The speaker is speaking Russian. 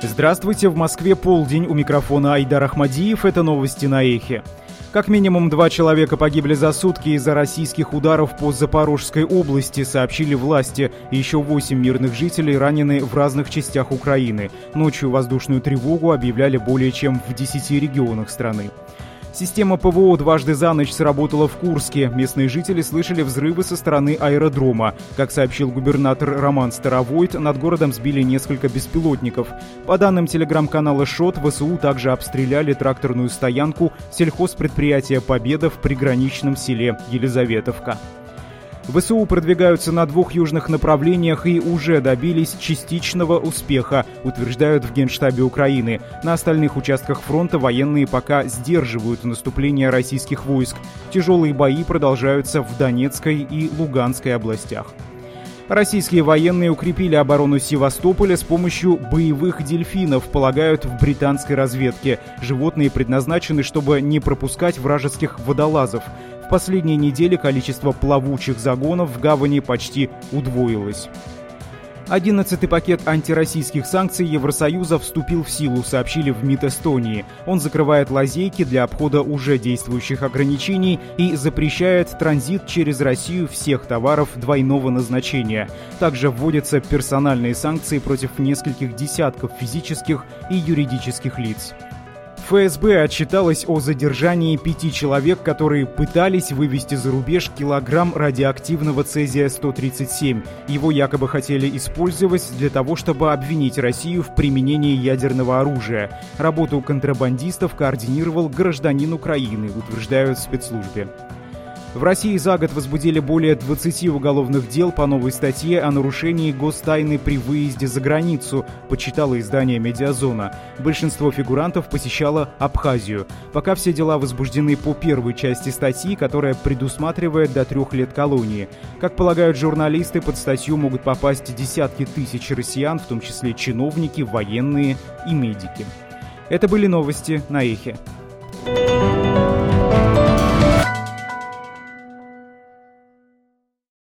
Здравствуйте, в Москве полдень, у микрофона Айдар Ахмадиев, это новости на Эхе. Как минимум 2 человека погибли за сутки из-за российских ударов по Запорожской области, сообщили власти. Еще 8 мирных жителей ранены в разных частях Украины. Ночью воздушную тревогу объявляли более чем в 10 регионах страны. Система ПВО дважды за ночь сработала в Курске. Местные жители слышали взрывы со стороны аэродрома. Как сообщил губернатор Роман Старовойт, над городом сбили несколько беспилотников. По данным телеграм-канала ШОТ, ВСУ также обстреляли тракторную стоянку сельхозпредприятия «Победа» в приграничном селе Елизаветовка. ВСУ продвигаются на 2 южных направлениях и уже добились частичного успеха, утверждают в Генштабе Украины. На остальных участках фронта военные пока сдерживают наступление российских войск. Тяжелые бои продолжаются в Донецкой и Луганской областях. Российские военные укрепили оборону Севастополя с помощью боевых дельфинов, полагают в британской разведке. Животные предназначены, чтобы не пропускать вражеских водолазов. В последние недели количество плавучих загонов в гавани почти удвоилось. 11-й пакет антироссийских санкций Евросоюза вступил в силу, сообщили в МИД Эстонии. Он закрывает лазейки для обхода уже действующих ограничений и запрещает транзит через Россию всех товаров двойного назначения. Также вводятся персональные санкции против нескольких десятков физических и юридических лиц. ФСБ отчиталась о задержании 5 человек, которые пытались вывести за рубеж килограмм радиоактивного цезия-137. Его якобы хотели использовать для того, чтобы обвинить Россию в применении ядерного оружия. Работу контрабандистов координировал гражданин Украины, утверждают в спецслужбе. В России за год возбудили более 20 уголовных дел по новой статье о нарушении гостайны при выезде за границу, подсчитало издание «Медиазона». Большинство фигурантов посещало Абхазию. Пока все дела возбуждены по первой части статьи, которая предусматривает до 3 лет колонии. Как полагают журналисты, под статью могут попасть десятки тысяч россиян, в том числе чиновники, военные и медики. Это были новости на Эхе.